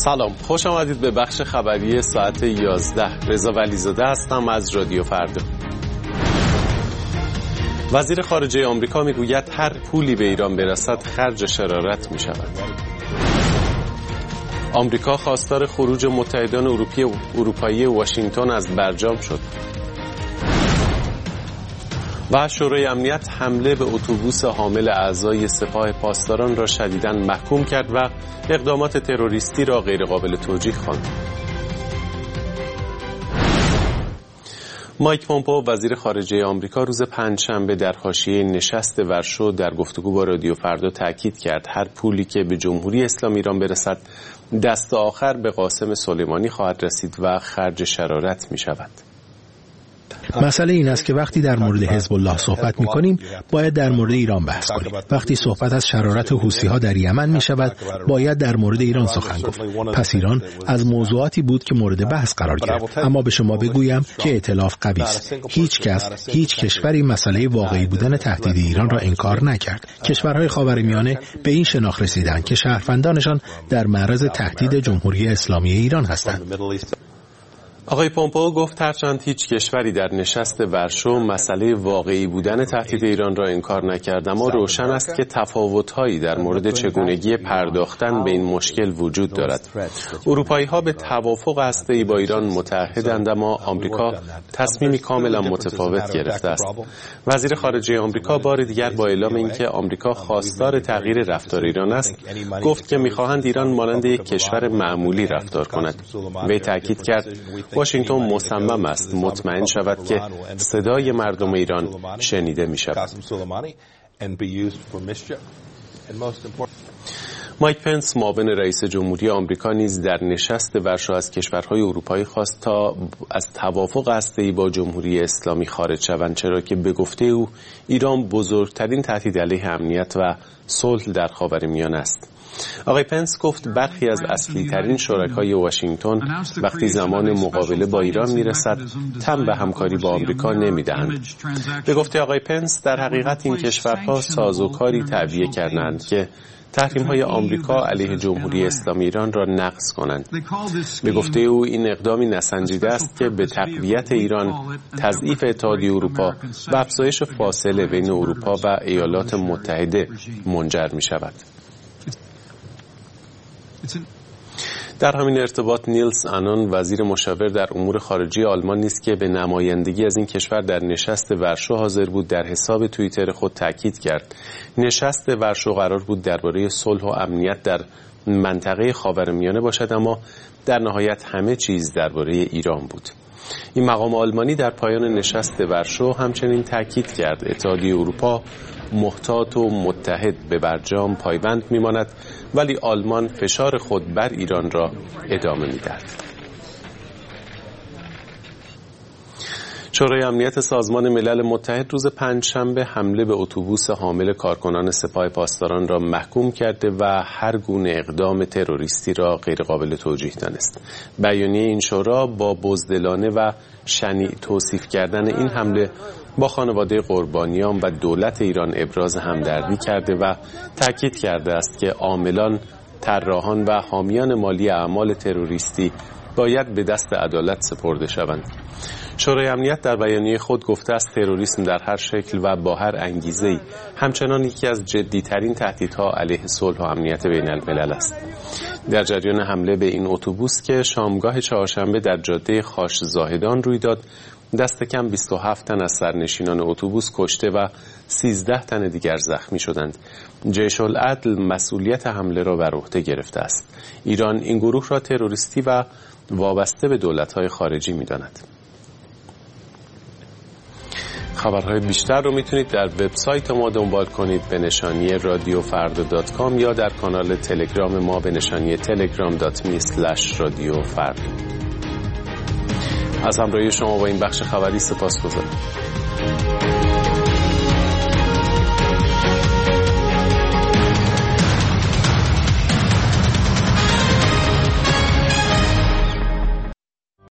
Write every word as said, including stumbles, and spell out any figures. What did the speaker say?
سلام، خوش آمدید به بخش خبری ساعت یازده. رضا ولیزاده هستم از رادیو فردا. وزیر خارجه آمریکا میگوید هر پولی به ایران برسد خرج شرارت می شود. آمریکا خواستار خروج متحدان اروپایی واشنگتن از برجام شد. و شورای امنیت حمله به اتوبوس حامل اعضای سپاه پاسداران را شدیداً محکوم کرد و اقدامات تروریستی را غیرقابل توجیه خواند. مایک پومپئو وزیر خارجه آمریکا روز پنجشنبه در حاشیه نشست ورشو در گفتگو با رادیو فردا تاکید کرد هر پولی که به جمهوری اسلامی ایران برسد دست آخر به قاسم سلیمانی خواهد رسید و خرج شرارت می شود. مسئله این است که وقتی در مورد حزب الله صحبت می کنیم باید در مورد ایران بحث کنیم. وقتی صحبت از شرارت حوثی ها در یمن می شود باید در مورد ایران سخن گفت. پس ایران از موضوعاتی بود که مورد بحث قرار گرفت. اما به شما بگویم که ائتلاف قوی است. هیچ کس، هیچ کشوری مسئله واقعی بودن تهدید ایران را انکار نکرد. کشورهای خاورمیانه به این شناخت رسیدند که شهروندانشان در معرض تهدید جمهوری اسلامی ایران هستند. آقای پومپئو گفت هرچند هیچ کشوری در نشست ورشو مسئله واقعی بودن تهدید ایران را انکار نکرد، اما روشن است که تفاوت‌هایی در مورد چگونگی پرداختن به این مشکل وجود دارد. اروپایی‌ها به توافق هسته‌ای با ایران متحدند، اما آمریکا تصمیمی کاملا متفاوت گرفته است. وزیر خارجه آمریکا بار دیگر با اعلام اینکه آمریکا خواستار تغییر رفتار ایران است، گفت که می‌خواهند ایران مانند یک کشور معمولی رفتار کند. وی تاکید کرد واشنگتن مصمم است مطمئن شود که صدای مردم ایران شنیده می شود. مایک پنس معاون رئیس جمهوری آمریکا نیز در نشست ورشو از کشورهای اروپایی خواست تا از توافق هسته‌ای با جمهوری اسلامی خارج شوند، چرا که به گفته او ایران بزرگترین تهدید علیه امنیت و صلح در خاورمیانه است. آقای پنس گفت برخی از اصلی ترین شرکای واشنگتن وقتی زمان مقابله با ایران میرسد تن به همکاری با آمریکا نمیدهند. به گفته آقای پنس در حقیقت این کشورها سازوکاری تعبیه کردند که تحریم‌های آمریکا علیه جمهوری اسلامی ایران را نقض کنند. به گفته او این اقدامی نسنجیده است که به تقویت ایران، تضعیف اتحادیه اروپا و افزایش فاصله بین اروپا و ایالات متحده منجر می‌شود. در همین ارتباط نیلس آنون وزیر مشاور در امور خارجه آلمان نیز که به نمایندگی از این کشور در نشست ورشو حاضر بود در حساب توییتر خود تاکید کرد نشست ورشو قرار بود درباره صلح و امنیت در منطقه خاورمیانه باشد، اما در نهایت همه چیز درباره ایران بود. این مقام آلمانی در پایان نشست ورشو همچنین تاکید کرد اتحادیه اروپا محتاط و متحد به برجام پایبند میماند، ولی آلمان فشار خود بر ایران را ادامه میدهد. شورای امنیت سازمان ملل متحد روز پنجشنبه حمله به اتوبوس حامل کارکنان سپاه پاسداران را محکوم کرده و هر گونه اقدام تروریستی را غیرقابل توجیه دانست. بیانیه این شورا با بزدلانه و شنیع توصیف کردن این حمله با خانواده قربانیان و دولت ایران ابراز همدردی کرده و تاکید کرده است که عاملان، طراحان و حامیان مالی اعمال تروریستی باید به دست عدالت سپرده شوند. شورای امنیت در بیانیه خود گفته است تروریسم در هر شکل و با هر انگیزه‌ای همچنان یکی از جدی‌ترین تهدیدها علیه صلح و امنیت بین الملل است. در جریان حمله به این اتوبوس که شامگاه چهارشنبه در جاده خاش زاهدان روی داد، دست کم بیست و هفت تن از سرنشینان اتوبوس کشته و سیزده تن دیگر زخمی شدند. جیش العدل مسئولیت حمله را بر عهده گرفته است. ایران این گروه را تروریستی و وابسته به دولت‌های خارجی می‌داند. خبرهای بیشتر رو میتونید در وبسایت ما دنبال کنید به نشانی رادیو فردا دات کام یا در کانال تلگرام ما به نشانی تلگرام دات می اسلش رادیو فردا. از همراهی شما با این بخش خبری سپاسگزارم.